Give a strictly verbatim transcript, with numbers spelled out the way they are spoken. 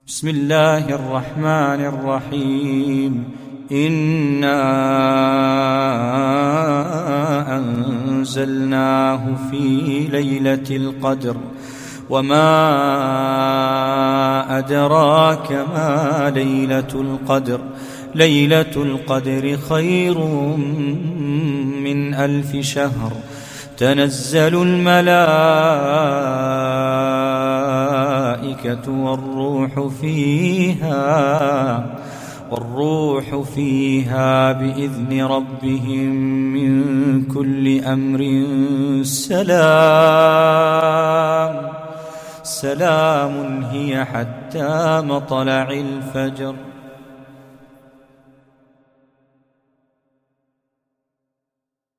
بسم الله الرحمن الرحيم إنا أنزلناه في ليلة القدر وما أدراك ما ليلة القدر ليلة القدر خير من ألف شهر تنزل الملائكة والروح فيها والروح فيها بإذن ربهم من كل أمر سلام سلام هي حتى مطلع الفجر.